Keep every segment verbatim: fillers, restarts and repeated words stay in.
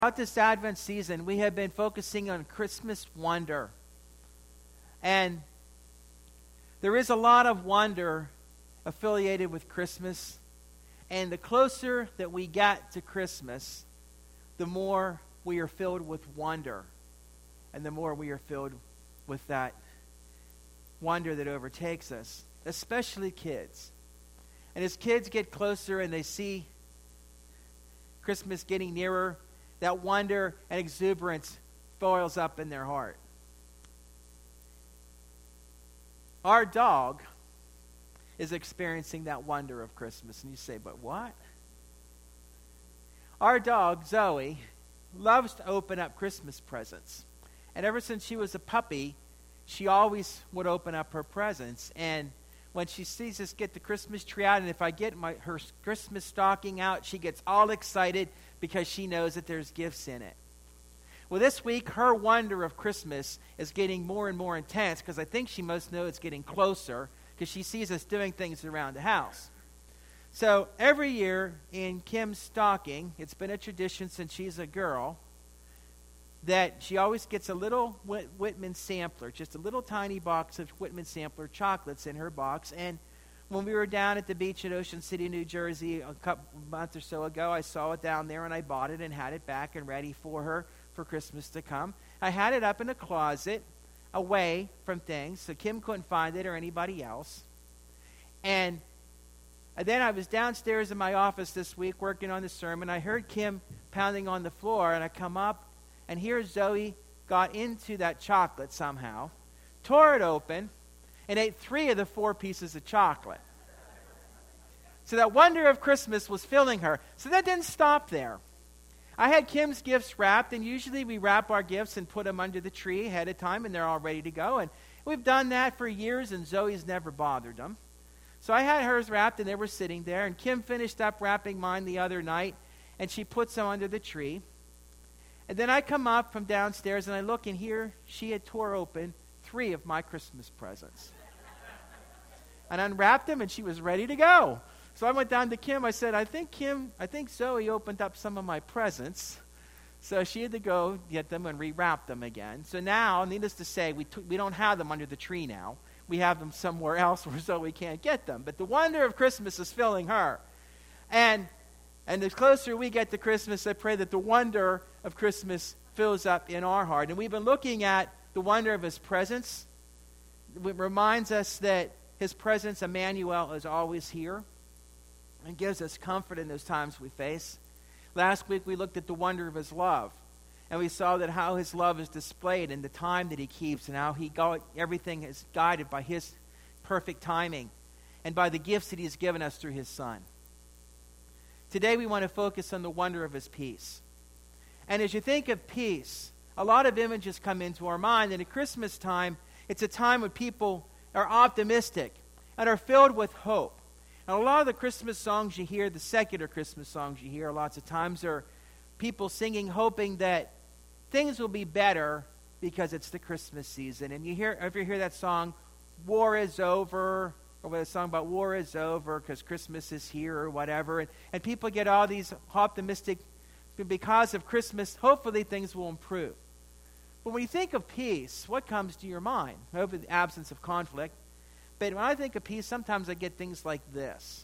Throughout this Advent season, we have been focusing on Christmas wonder. And there is a lot of wonder affiliated with Christmas. And the closer that we get to Christmas, the more we are filled with wonder. And the more we are filled with that wonder that overtakes us, especially kids. And as kids get closer and they see Christmas getting nearer, that wonder and exuberance boils up in their heart. Our dog is experiencing that wonder of Christmas. And you say, but what? Our dog, Zoe, loves to open up Christmas presents. And ever since she was a puppy, she always would open up her presents. And when she sees us get the Christmas tree out, and if I get my her Christmas stocking out, she gets all excited because she knows that there's gifts in it. Well, this week, her wonder of Christmas is getting more and more intense because I think she must know it's getting closer because she sees us doing things around the house. So every year in Kim's stocking, it's been a tradition since she's a girl, that she always gets a little Whit- Whitman sampler, just a little tiny box of Whitman sampler chocolates in her box. And when we were down at the beach in Ocean City, New Jersey, a couple months or so ago, I saw it down there and I bought it and had it back and ready for her for Christmas to come. I had it up in a closet away from things so Kim couldn't find it or anybody else. And then I was downstairs in my office this week working on the sermon. I heard Kim pounding on the floor, and I come up, and here Zoe got into that chocolate somehow, tore it open, and ate three of the four pieces of chocolate. So that wonder of Christmas was filling her. So that didn't stop there. I had Kim's gifts wrapped, and usually we wrap our gifts and put them under the tree ahead of time, and they're all ready to go. And we've done that for years, and Zoe's never bothered them. So I had hers wrapped, and they were sitting there, and Kim finished up wrapping mine the other night, and she puts them under the tree. And then I come up from downstairs, and I look, and here she had tore open three of my Christmas presents. And unwrapped them, and she was ready to go. So I went down to Kim. I said, I think Kim, I think Zoe opened up some of my presents. So she had to go get them and rewrap them again. So now, needless to say, we t- we don't have them under the tree now. We have them somewhere else where Zoe can't get them. But the wonder of Christmas is filling her. And and the closer we get to Christmas, I pray that the wonder of Christmas fills up in our heart. And we've been looking at the wonder of His presence. It reminds us that His presence, Emmanuel, is always here and gives us comfort in those times we face. Last week we looked at the wonder of His love. And we saw that how His love is displayed in the time that He keeps and how He got, everything is guided by His perfect timing and by the gifts that He has given us through His Son. Today we want to focus on the wonder of His peace. And as you think of peace, a lot of images come into our mind. And at Christmas time, it's a time when people are optimistic and are filled with hope. And a lot of the Christmas songs you hear, the secular Christmas songs you hear, lots of times are people singing, hoping that things will be better because it's the Christmas season. And you hear, if you hear that song, war is over, or with a song about war is over because Christmas is here or whatever. And, and people get all these optimistic, because of Christmas, hopefully things will improve. But when you think of peace, what comes to your mind? Over the absence of conflict. But when I think of peace, sometimes I get things like this.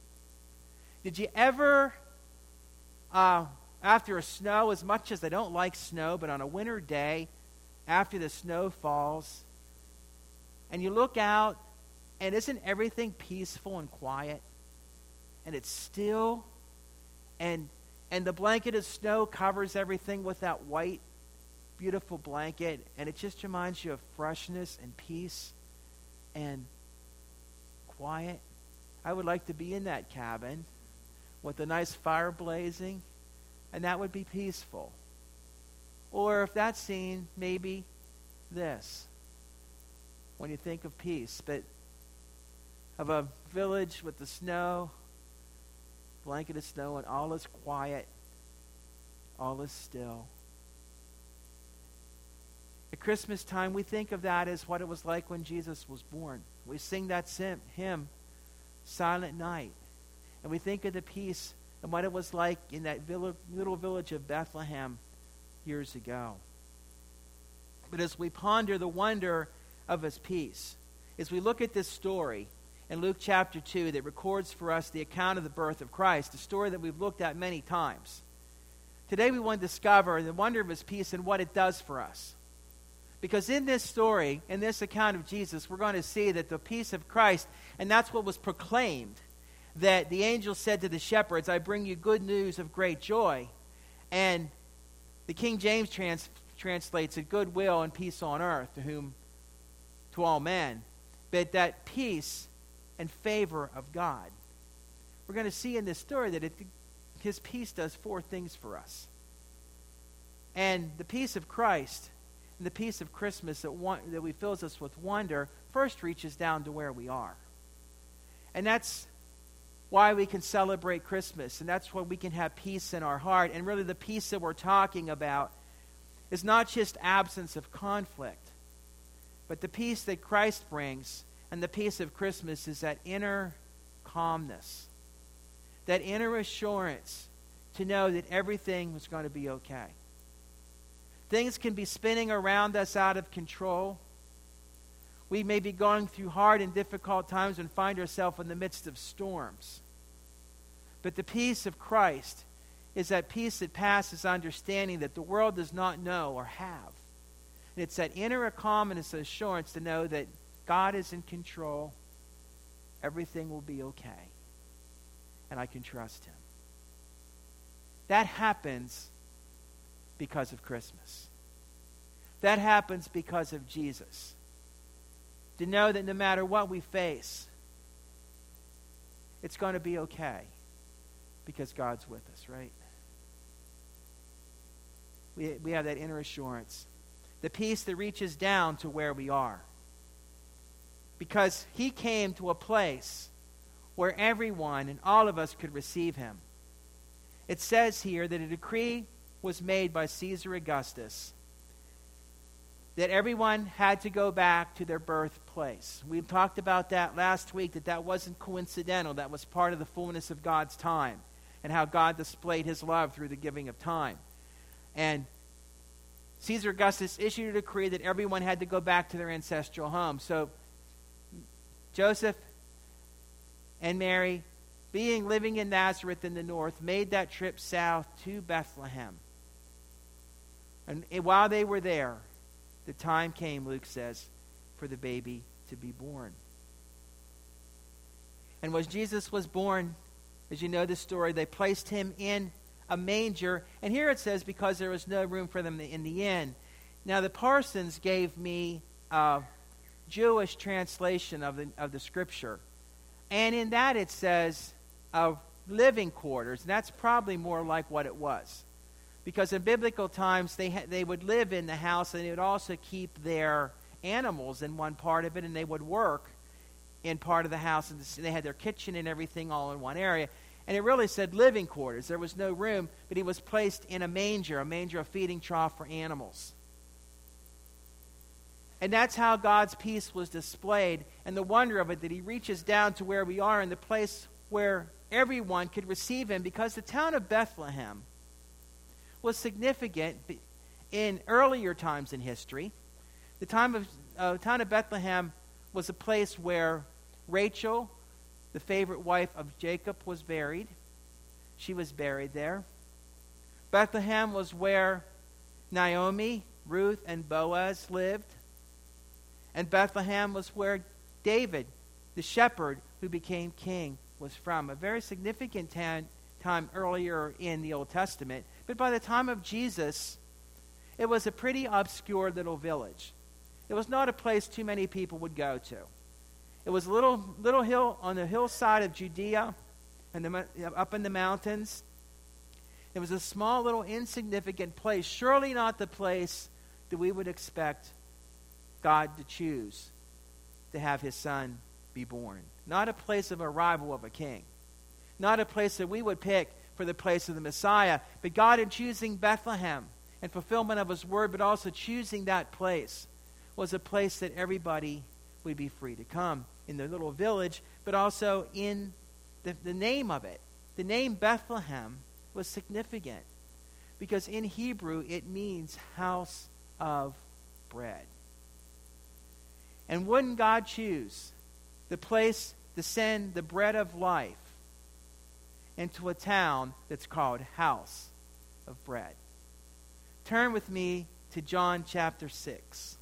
Did you ever, uh, after a snow, as much as I don't like snow, but on a winter day, after the snow falls, and you look out, and isn't everything peaceful and quiet? And it's still, and and the blanket of snow covers everything with that white, beautiful blanket, and it just reminds you of freshness and peace and quiet. I would like to be in that cabin with a nice fire blazing, and that would be peaceful. Or if that scene, maybe this, when you think of peace, but of a village with the snow, blanket of snow, and all is quiet, all is still. At Christmas time, we think of that as what it was like when Jesus was born. We sing that hymn, Silent Night, and we think of the peace and what it was like in that little village of Bethlehem years ago. But as we ponder the wonder of his peace, as we look at this story in Luke chapter two that records for us the account of the birth of Christ, a story that we've looked at many times, today we want to discover the wonder of his peace and what it does for us. Because in this story, in this account of Jesus, we're going to see that the peace of Christ, and that's what was proclaimed, that the angel said to the shepherds, I bring you good news of great joy. And the King James trans- translates it, goodwill and peace on earth to whom, to all men. But that peace and favor of God. We're going to see in this story that it, his peace does four things for us. And the peace of Christ and the peace of Christmas that, one, that we fills us with wonder first reaches down to where we are. And that's why we can celebrate Christmas, and that's why we can have peace in our heart. And really the peace that we're talking about is not just absence of conflict, but the peace that Christ brings, and the peace of Christmas is that inner calmness, that inner assurance to know that everything was going to be okay. Things can be spinning around us out of control. We may be going through hard and difficult times and find ourselves in the midst of storms. But the peace of Christ is that peace that passes understanding that the world does not know or have. And it's that inner calmness and assurance to know that God is in control. Everything will be okay. And I can trust him. That happens because of Christmas. That happens because of Jesus. To know that no matter what we face, it's going to be okay because God's with us, right? We, we have that inner assurance. The peace that reaches down to where we are. Because he came to a place where everyone and all of us could receive him. It says here that a decree was made by Caesar Augustus that everyone had to go back to their birthplace. We talked about that last week, that that wasn't coincidental. That was part of the fullness of God's time and how God displayed his love through the giving of time. And Caesar Augustus issued a decree that everyone had to go back to their ancestral home. So Joseph and Mary, being living in Nazareth in the north, made that trip south to Bethlehem. And while they were there, the time came, Luke says, for the baby to be born. And when Jesus was born, as you know the story, they placed him in a manger. And here it says, because there was no room for them in the inn. Now the Parsons gave me a Jewish translation of the, of the scripture. And in that it says, of living quarters. And that's probably more like what it was. Because in biblical times, they ha- they would live in the house, and they would also keep their animals in one part of it, and they would work in part of the house. And they had their kitchen and everything all in one area. And it really said living quarters. There was no room, but he was placed in a manger, a manger, a feeding trough for animals. And that's how God's peace was displayed, and the wonder of it, that he reaches down to where we are in the place where everyone could receive him, because the town of Bethlehem was significant in earlier times in history. The time of uh, town of Bethlehem was a place where Rachel, the favorite wife of Jacob, was buried. She was buried there. Bethlehem was where Naomi, Ruth, and Boaz lived. And Bethlehem was where David, the shepherd who became king, was from. A very significant ta- time earlier in the Old Testament. But by the time of Jesus, it was a pretty obscure little village. It was not a place too many people would go to. It was a little little hill on the hillside of Judea, and the, up in the mountains. It was a small little insignificant place, surely not the place that we would expect God to choose to have his son be born. Not a place of arrival of a king. Not a place that we would pick for the place of the Messiah. But God, in choosing Bethlehem and fulfillment of his word, but also choosing that place, was a place that everybody would be free to come in their little village, but also in the, the name of it. the name Bethlehem was significant because in Hebrew it means house of bread. And wouldn't God choose the place to send the bread of life into a town that's called House of Bread? Turn with me to John chapter six.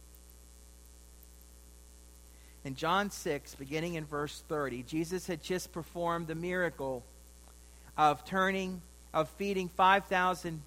In John six, beginning in verse thirty, Jesus had just performed the miracle of turning, of feeding five thousand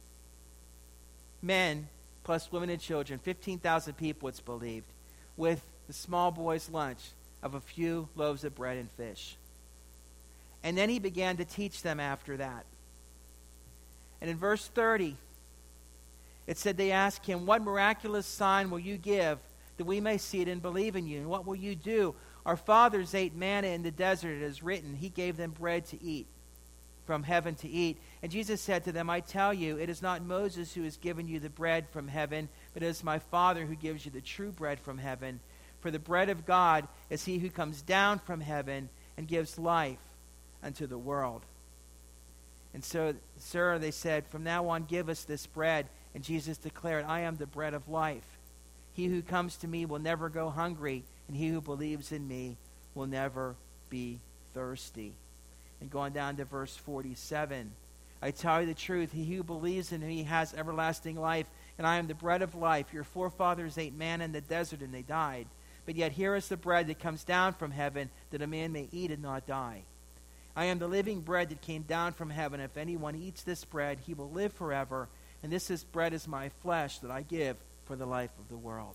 men, plus women and children, fifteen thousand people it's believed, with the small boy's lunch of a few loaves of bread and fish. And then he began to teach them after that. And in verse thirty, it said they asked him, "What miraculous sign will you give that we may see it and believe in you? And what will you do? Our fathers ate manna in the desert, it is written, he gave them bread to eat, from heaven to eat." And Jesus said to them, "I tell you, it is not Moses who has given you the bread from heaven, but it is my Father who gives you the true bread from heaven. For the bread of God is he who comes down from heaven and gives life unto the world." And so, "Sir," they said, "from now on give us this bread." And Jesus declared, "I am the bread of life. He who comes to me will never go hungry, and he who believes in me will never be thirsty." And going down to verse forty-seven, "I tell you the truth, he who believes in me has everlasting life, and I am the bread of life. Your forefathers ate manna in the desert, and they died. But yet here is the bread that comes down from heaven, that a man may eat and not die. I am the living bread that came down from heaven. If anyone eats this bread, he will live forever. And this is bread is my flesh that I give for the life of the world."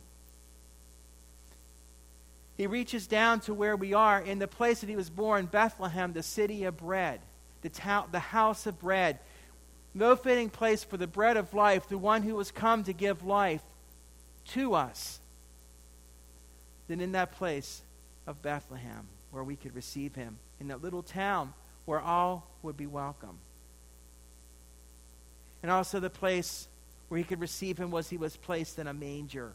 He reaches down to where we are in the place that he was born, Bethlehem, the city of bread, the town, the house of bread. No fitting place for the bread of life, the one who has come to give life to us, than in that place of Bethlehem where we could receive him, in that little town where all would be welcome. And also the place where he could receive him was he was placed in a manger.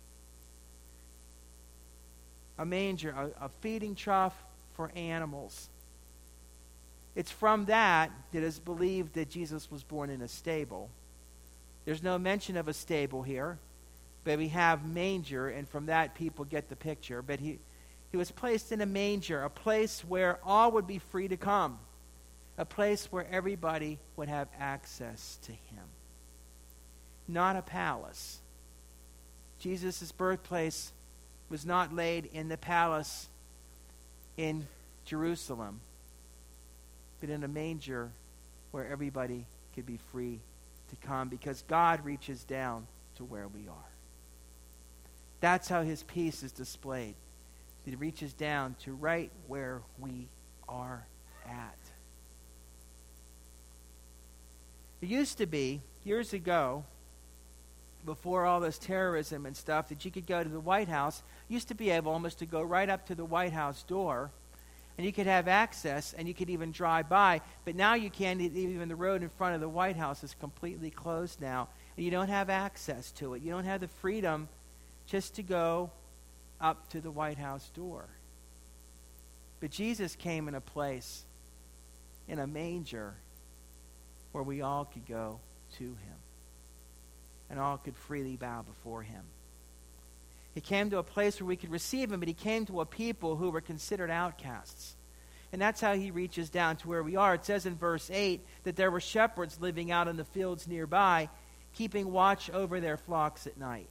A manger, a, a feeding trough for animals. It's from that that it's believed that Jesus was born in a stable. There's no mention of a stable here, but we have manger, and from that people get the picture. But he, he was placed in a manger, a place where all would be free to come, a place where everybody would have access to him. Not a palace. Jesus' birthplace was not laid in the palace in Jerusalem, but in a manger where everybody could be free to come, because God reaches down to where we are. That's how his peace is displayed. He reaches down to right where we are at. It used to be, years ago, before all this terrorism and stuff, that you could go to the White House. You used to be able almost to go right up to the White House door, and you could have access, and you could even drive by. But now you can't. Even the road in front of the White House is completely closed now, and you don't have access to it. You don't have the freedom just to go up to the White House door. But Jesus came in a place, in a manger, where we all could go to him, and all could freely bow before him. He came to a place where we could receive him, but he came to a people who were considered outcasts. And that's how he reaches down to where we are. It says in verse eight that there were shepherds living out in the fields nearby, keeping watch over their flocks at night.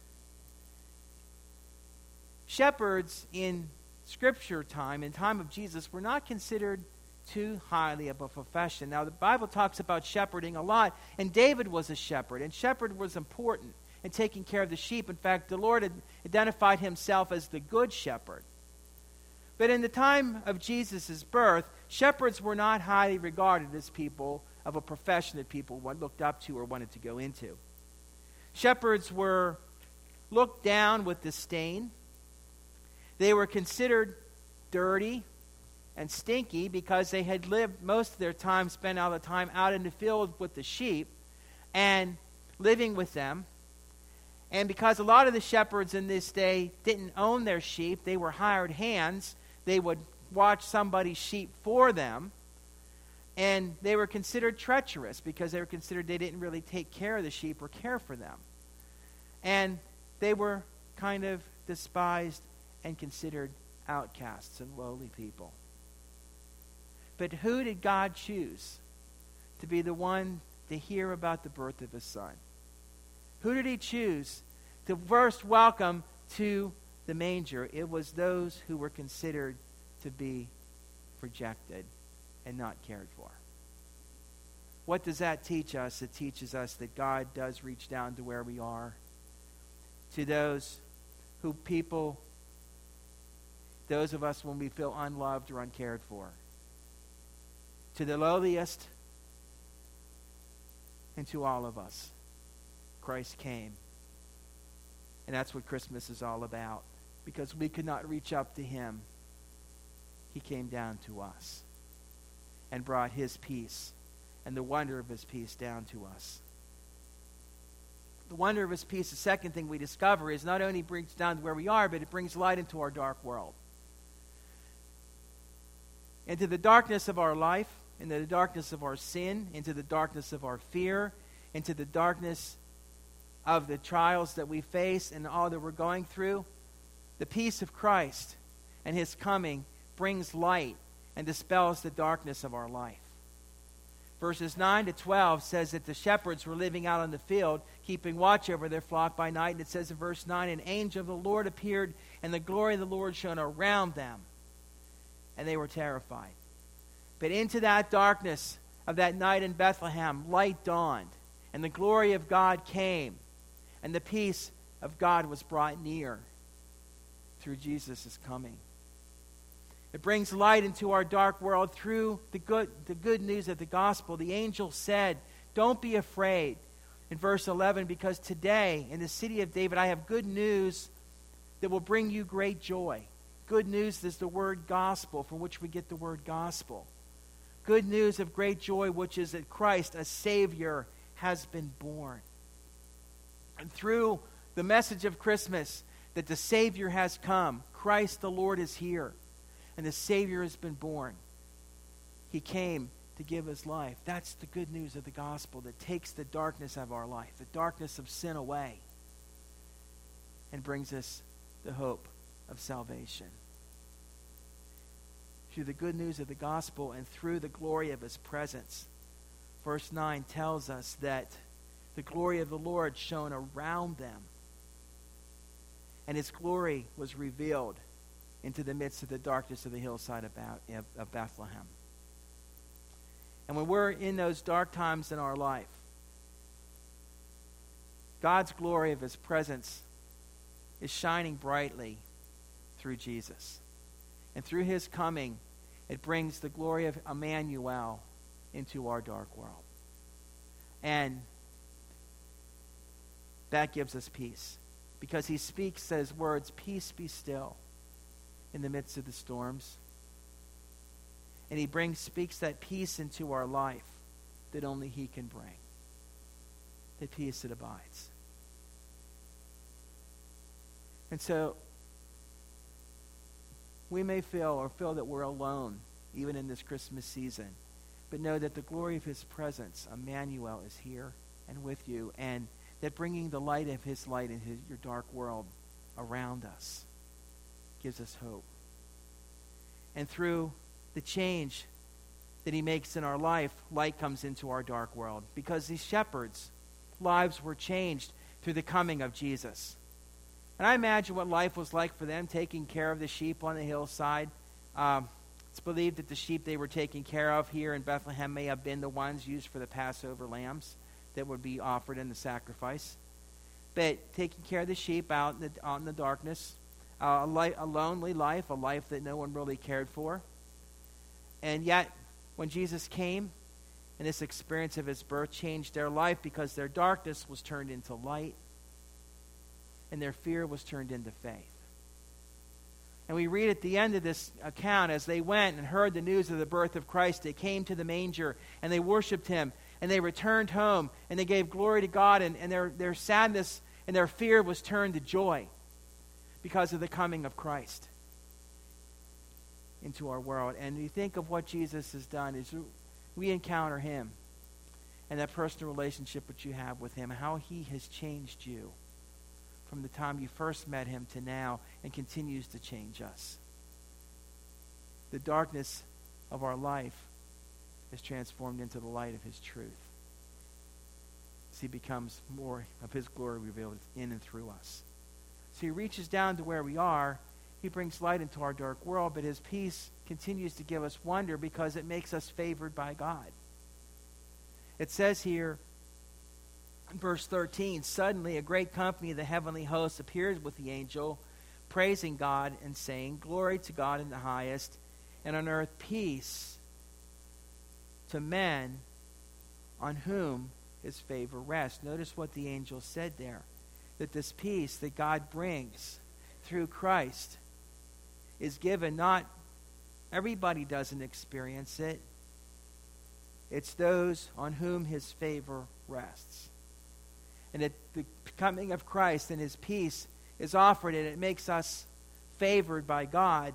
Shepherds in Scripture time, in time of Jesus, were not considered too highly of a profession. Now, the Bible talks about shepherding a lot, and David was a shepherd, and shepherd was important in taking care of the sheep. In fact, the Lord had identified himself as the good shepherd. But in the time of Jesus' birth, shepherds were not highly regarded as people of a profession that people looked up to or wanted to go into. Shepherds were looked down with disdain. They were considered dirty and stinky because they had lived most of their time, spent all the time out in the field with the sheep and living with them. And because a lot of the shepherds in this day didn't own their sheep, they were hired hands. They would watch somebody's sheep for them. And they were considered treacherous because they were considered they didn't really take care of the sheep or care for them. And they were kind of despised and considered outcasts and lowly people. But who did God choose to be the one to hear about the birth of his son? Who did he choose to first welcome to the manger? It was those who were considered to be rejected and not cared for. What does that teach us? It teaches us that God does reach down to where we are, to those who people, those of us when we feel unloved or uncared for, to the lowliest, and to all of us. Christ came. And that's what Christmas is all about. Because we could not reach up to him, he came down to us and brought his peace and the wonder of his peace down to us. The wonder of his peace, the second thing we discover, is not only brings down to where we are, but it brings light into our dark world. Into the darkness of our life, into the darkness of our sin, into the darkness of our fear, into the darkness of the trials that we face and all that we're going through, the peace of Christ and his coming brings light and dispels the darkness of our life. Verses nine to twelve says that the shepherds were living out in the field, keeping watch over their flock by night. And it says in verse nine, an angel of the Lord appeared, and the glory of the Lord shone around them, and they were terrified. But into that darkness of that night in Bethlehem, light dawned, and the glory of God came, and the peace of God was brought near through Jesus' coming. It brings light into our dark world through the good, the good news of the gospel. The angel said, don't be afraid, in verse eleven, because today in the city of David I have good news that will bring you great joy. Good news is the word gospel, from which we get the word gospel. Good news of great joy, which is that Christ, a Savior, has been born. And through the message of Christmas, that the Savior has come, Christ the Lord is here, and the Savior has been born. He came to give his life. That's the good news of the gospel that takes the darkness of our life, the darkness of sin away, and brings us the hope of salvation. Through the good news of the gospel and through the glory of his presence. Verse nine tells us that the glory of the Lord shone around them, and his glory was revealed into the midst of the darkness of the hillside of Bethlehem. And when we're in those dark times in our life, God's glory of his presence is shining brightly through Jesus. And through his coming, it brings the glory of Emmanuel into our dark world. And that gives us peace. Because he speaks his words, peace be still, in the midst of the storms. And he brings, speaks that peace into our life that only he can bring. The peace that abides. And so, we may feel or feel that we're alone, even in this Christmas season. But know that the glory of his presence, Emmanuel, is here and with you. And that bringing the light of his light into your dark world around us gives us hope. And through the change that he makes in our life, light comes into our dark world. Because these shepherds' lives were changed through the coming of Jesus. And I imagine what life was like for them, taking care of the sheep on the hillside. Um, it's believed that the sheep they were taking care of here in Bethlehem may have been the ones used for the Passover lambs that would be offered in the sacrifice. But taking care of the sheep out in the, out in the darkness, uh, a, li- a lonely life, a life that no one really cared for. And yet, when Jesus came, and this experience of his birth changed their life because their darkness was turned into light, and their fear was turned into faith. And we read at the end of this account, as they went and heard the news of the birth of Christ, they came to the manger, and they worshiped him, and they returned home, and they gave glory to God, and, and their, their sadness and their fear was turned to joy because of the coming of Christ into our world. And you think of what Jesus has done. Is we encounter him and that personal relationship that you have with him, how he has changed you from the time you first met him to now and continues to change us. The darkness of our life is transformed into the light of his truth as he becomes more of his glory revealed in and through us. So he reaches down to where we are. He brings light into our dark world, but his peace continues to give us wonder because it makes us favored by God. It says here in verse thirteen, suddenly a great company of the heavenly hosts appeared with the angel, praising God and saying, "Glory to God in the highest, and on earth peace to men on whom his favor rests." Notice what the angel said there, that this peace that God brings through Christ is given. Not everybody doesn't experience it. It's those on whom his favor rests. And at the coming of Christ and his peace is offered, and it makes us favored by God.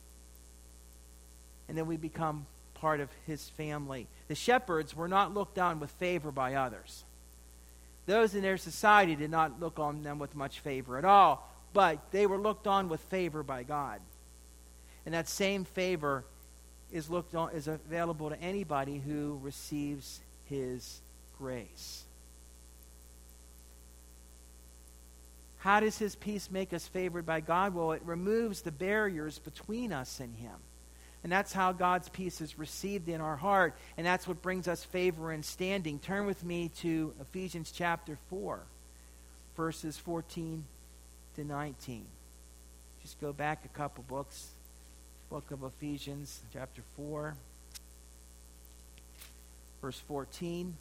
And then we become part of his family. The shepherds were not looked on with favor by others. Those in their society did not look on them with much favor at all, but they were looked on with favor by God. And that same favor is looked on, is available to anybody who receives his grace. How does his peace make us favored by God? Well, it removes the barriers between us and him. And that's how God's peace is received in our heart. And that's what brings us favor and standing. Turn with me to Ephesians chapter four, verses fourteen to nineteen. Just go back a couple books. Book of Ephesians, chapter four, verse fourteen.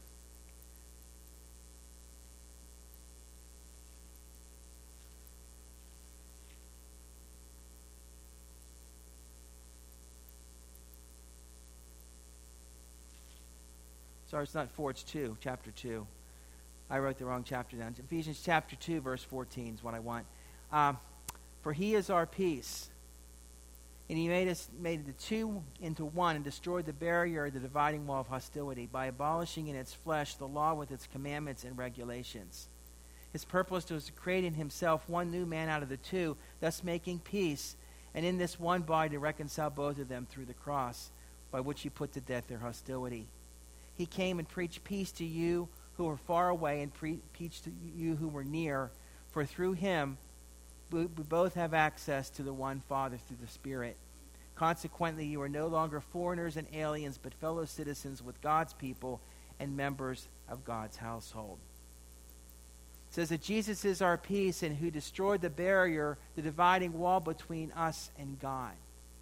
Sorry, it's not four, it's two, chapter two. I wrote the wrong chapter down. Ephesians chapter two, verse fourteen is what I want. Um, For he is our peace, and he made us made the two into one and destroyed the barrier, the dividing wall of hostility, by abolishing in its flesh the law with its commandments and regulations. His purpose was to create in himself one new man out of the two, thus making peace, and in this one body to reconcile both of them through the cross, by which he put to death their hostility. He came and preached peace to you who were far away, and pre- preached to you who were near, for through him we, we both have access to the one Father through the Spirit. Consequently, you are no longer foreigners and aliens, but fellow citizens with God's people and members of God's household. It says that Jesus is our peace, and who destroyed the barrier, the dividing wall between us and God.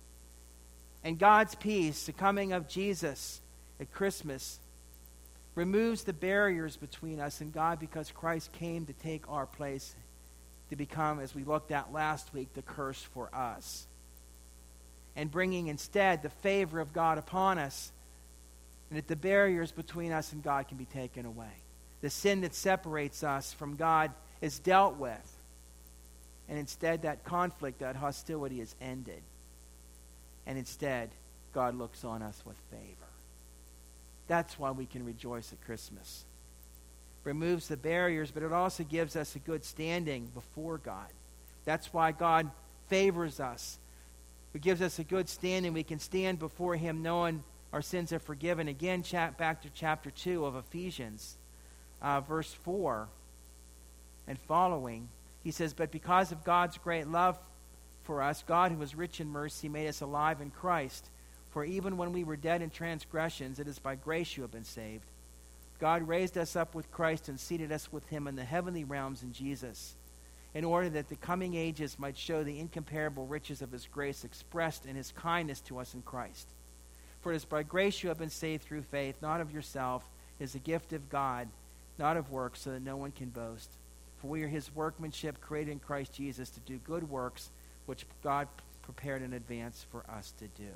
And God's peace, the coming of Jesus at Christmas, removes the barriers between us and God, because Christ came to take our place, to become, as we looked at last week, the curse for us. And bringing instead the favor of God upon us, and that the barriers between us and God can be taken away. The sin that separates us from God is dealt with, and instead that conflict, that hostility is ended. And instead, God looks on us with favor. That's why we can rejoice at Christmas. Removes the barriers, but it also gives us a good standing before God. That's why God favors us. It gives us a good standing. We can stand before him knowing our sins are forgiven. Again, chat back to chapter two of Ephesians, uh, verse four and following. He says, "But because of God's great love for us, God, who is rich in mercy, made us alive in Christ. For even when we were dead in transgressions, it is by grace you have been saved. God raised us up with Christ and seated us with him in the heavenly realms in Jesus, in order that the coming ages might show the incomparable riches of his grace expressed in his kindness to us in Christ. For it is by grace you have been saved through faith, not of yourself. It is a gift of God, not of works, so that no one can boast. For we are his workmanship, created in Christ Jesus to do good works, which God prepared in advance for us to do."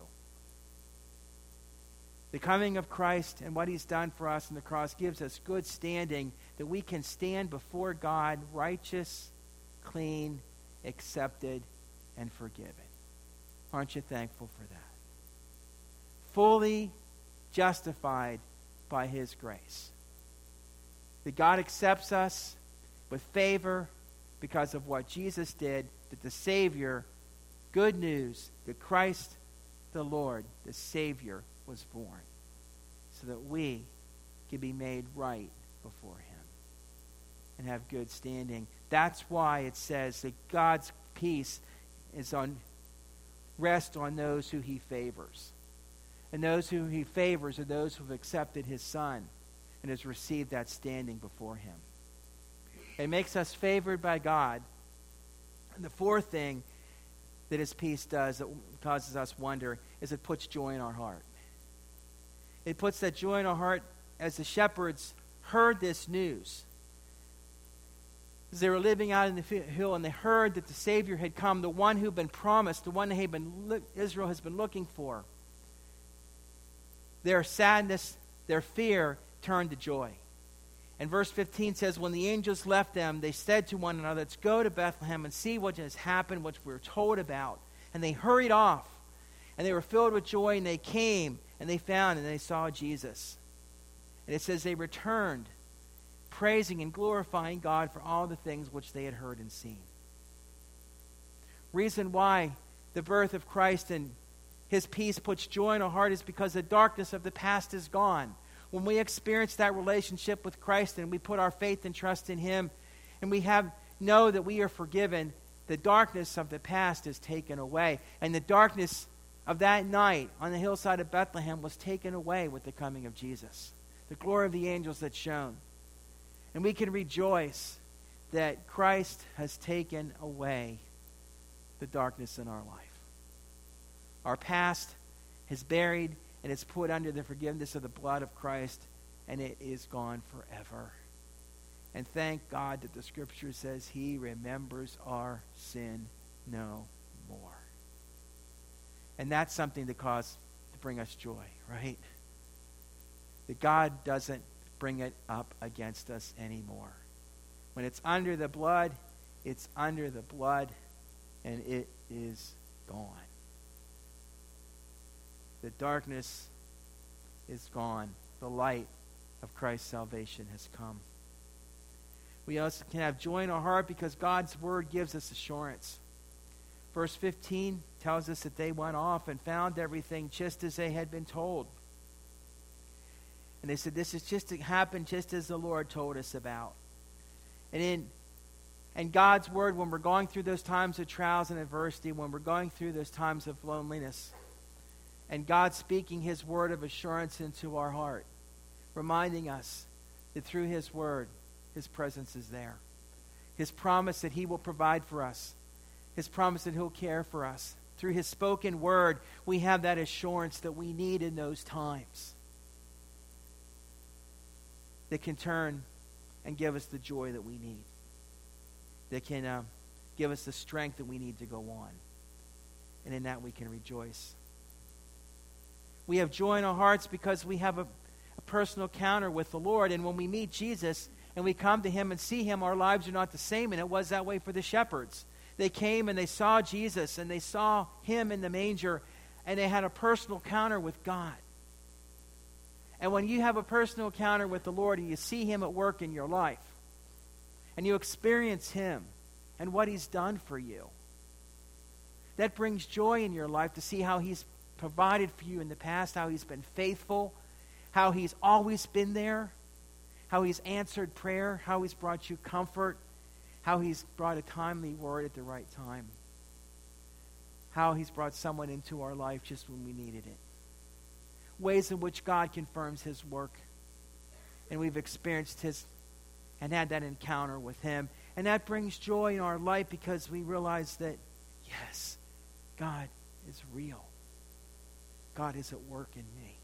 The coming of Christ and what he's done for us on the cross gives us good standing, that we can stand before God righteous, clean, accepted, and forgiven. Aren't you thankful for that? Fully justified by his grace. That God accepts us with favor because of what Jesus did, that the Savior, good news, that Christ the Lord, the Savior, was born so that we can be made right before him and have good standing. That's why it says that God's peace is on rest on those who he favors. And those who he favors are those who have accepted his Son and has received that standing before him. It makes us favored by God. And the fourth thing that his peace does that causes us wonder is it puts joy in our heart. It puts that joy in our heart as the shepherds heard this news. As they were living out in the hill and they heard that the Savior had come, the one who had been promised, the one that had been, Israel has been looking for. Their sadness, their fear turned to joy. And verse fifteen says, when the angels left them, they said to one another, let's go to Bethlehem and see what has happened, what we're told about. And they hurried off. And they were filled with joy, and they came, and they found, and they saw Jesus. And it says they returned, praising and glorifying God for all the things which they had heard and seen. Reason why the birth of Christ and his peace puts joy in our heart is because the darkness of the past is gone. When we experience that relationship with Christ and we put our faith and trust in him and we have know that we are forgiven, the darkness of the past is taken away. And the darkness of that night on the hillside of Bethlehem was taken away with the coming of Jesus. The glory of the angels that shone. And we can rejoice that Christ has taken away the darkness in our life. Our past is buried and it's put under the forgiveness of the blood of Christ, and it is gone forever. And thank God that the Scripture says he remembers our sin no more. And that's something to cause to bring us joy, right? That God doesn't bring it up against us anymore. When it's under the blood, it's under the blood, and it is gone. The darkness is gone. The light of Christ's salvation has come. We also can have joy in our heart because God's word gives us assurance. Verse fifteen tells us that they went off and found everything just as they had been told. And they said, this is just to happen just as the Lord told us about. And in and God's word, when we're going through those times of trials and adversity, when we're going through those times of loneliness, and God speaking his word of assurance into our heart, reminding us that through his word, his presence is there. His promise that he will provide for us. His promise that he'll care for us. Through his spoken word, we have that assurance that we need in those times. That can turn and give us the joy that we need. That can uh, give us the strength that we need to go on. And in that we can rejoice. We have joy in our hearts because we have a, a personal encounter with the Lord. And when we meet Jesus and we come to him and see him, our lives are not the same. And it was that way for the shepherds. They came and they saw Jesus and they saw him in the manger and they had a personal encounter with God. And when you have a personal encounter with the Lord and you see him at work in your life and you experience him and what he's done for you, that brings joy in your life to see how he's provided for you in the past, how he's been faithful, how he's always been there, how he's answered prayer, how he's brought you comfort, how he's brought a timely word at the right time, how he's brought someone into our life just when we needed it. Ways in which God confirms his work. And we've experienced his and had that encounter with him. And that brings joy in our life because we realize that, yes, God is real. God is at work in me.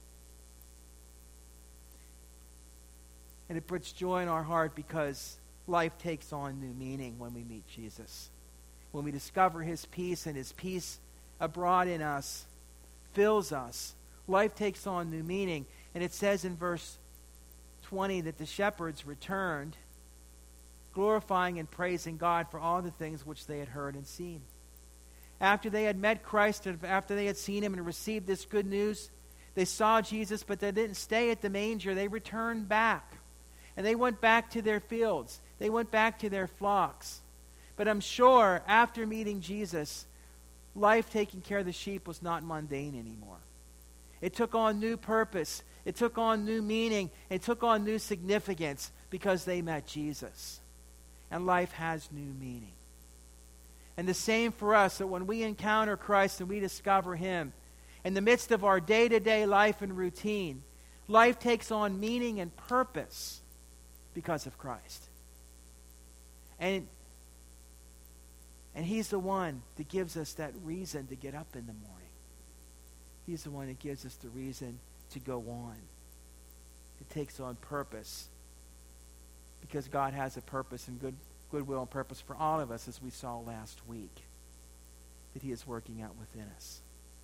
And it puts joy in our heart because life takes on new meaning when we meet Jesus. When we discover his peace and his peace abroad in us fills us, life takes on new meaning. And it says in verse twenty that the shepherds returned, glorifying and praising God for all the things which they had heard and seen. After they had met Christ, and after they had seen him and received this good news, They saw Jesus, but they didn't stay at the manger. They returned back. And they went back to their fields. They went back to their flocks. But I'm sure after meeting Jesus, life taking care of the sheep was not mundane anymore. It took on new purpose. It took on new meaning. It took on new significance because they met Jesus. And life has new meaning. And the same for us, that when we encounter Christ and we discover Him, in the midst of our day-to-day life and routine, life takes on meaning and purpose because of Christ. And, and He's the one that gives us that reason to get up in the morning. He's the one that gives us the reason to go on. It takes on purpose because God has a purpose and good goodwill and purpose for all of us, as we saw last week, that He is working out within us.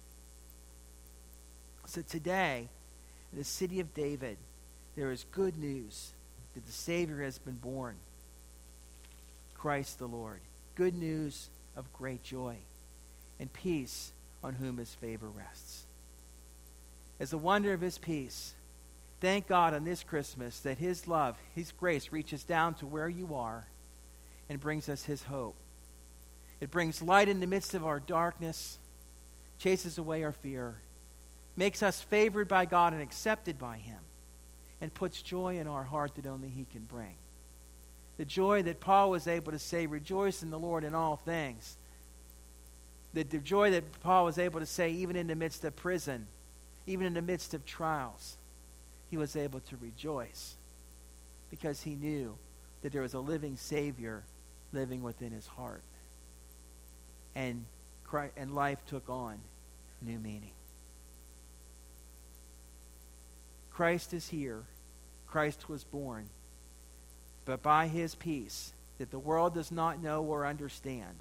So today, in the city of David, there is good news that the Savior has been born, Christ the Lord. Good news of great joy and peace, on whom His favor rests. As the wonder of His peace, thank God on this Christmas that His love, His grace reaches down to where you are and brings us His hope. It brings light in the midst of our darkness, chases away our fear, makes us favored by God and accepted by Him, and puts joy in our heart that only He can bring. The joy that Paul was able to say, rejoice in the Lord in all things. The, the joy that Paul was able to say even in the midst of prison, even in the midst of trials, he was able to rejoice because he knew that there was a living Savior living within his heart. And, Christ, and life took on new meaning. Christ is here. Christ was born. But by His peace that the world does not know or understand,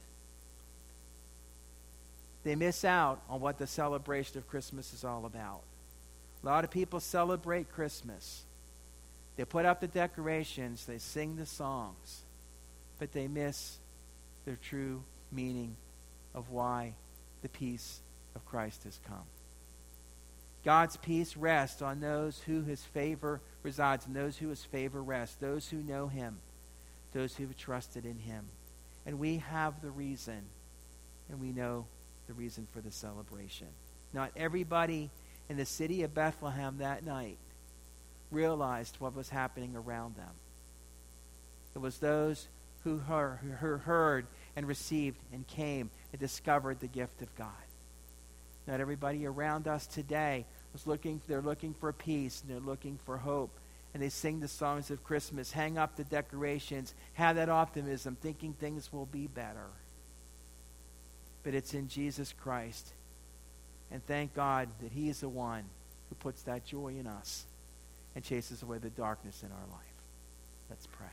they miss out on what the celebration of Christmas is all about. A lot of people celebrate Christmas. They put up the decorations, they sing the songs, but they miss the true meaning of why the peace of Christ has come. God's peace rests on those who His favor resides, and those who His favor rests, those who know Him, those who have trusted in Him. And we have the reason, and we know the reason for the celebration. Not everybody in the city of Bethlehem that night realized what was happening around them. It was those who heard, who heard and received and came and discovered the gift of God. Not everybody around us today was looking, they're looking for peace, and they're looking for hope. And they sing the songs of Christmas, hang up the decorations, have that optimism, thinking things will be better. But it's in Jesus Christ. And thank God that He is the one who puts that joy in us and chases away the darkness in our life. Let's pray.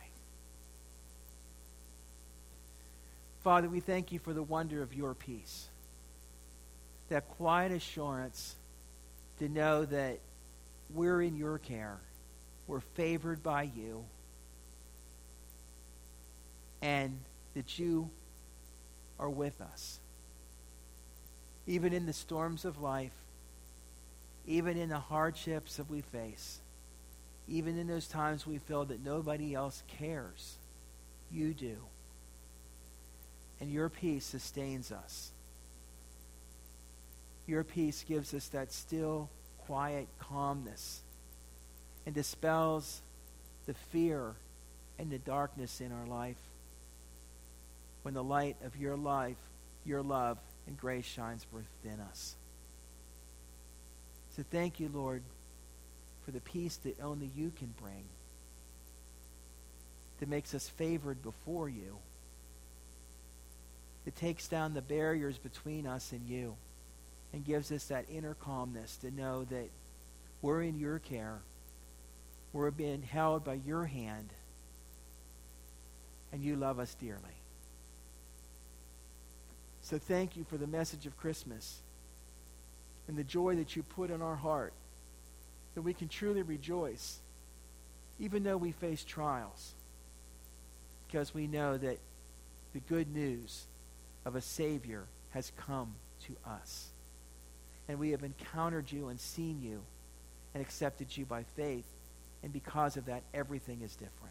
Father, we thank You for the wonder of Your peace. That quiet assurance to know that we're in Your care. We're favored by You. And that You are with us. Even in the storms of life, even in the hardships that we face, even in those times we feel that nobody else cares, You do. And Your peace sustains us. Your peace gives us that still, quiet calmness and dispels the fear and the darkness in our life when the light of Your life, Your love, and grace shines within us. So thank You, Lord, for the peace that only You can bring, that makes us favored before You, that takes down the barriers between us and You, and gives us that inner calmness to know that we're in Your care, we're being held by Your hand, and You love us dearly. So thank You for the message of Christmas and the joy that You put in our heart, that we can truly rejoice even though we face trials, because we know that the good news of a Savior has come to us. and we have encountered you and seen you and accepted you by faith. And because of that, everything is different.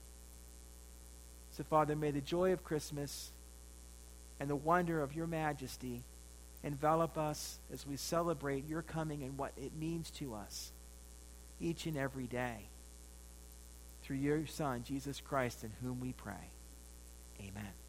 So, Father, may the joy of Christmas and the wonder of your majesty envelop us as we celebrate your coming and what it means to us each and every day. Through your Son, Jesus Christ, in whom we pray. Amen.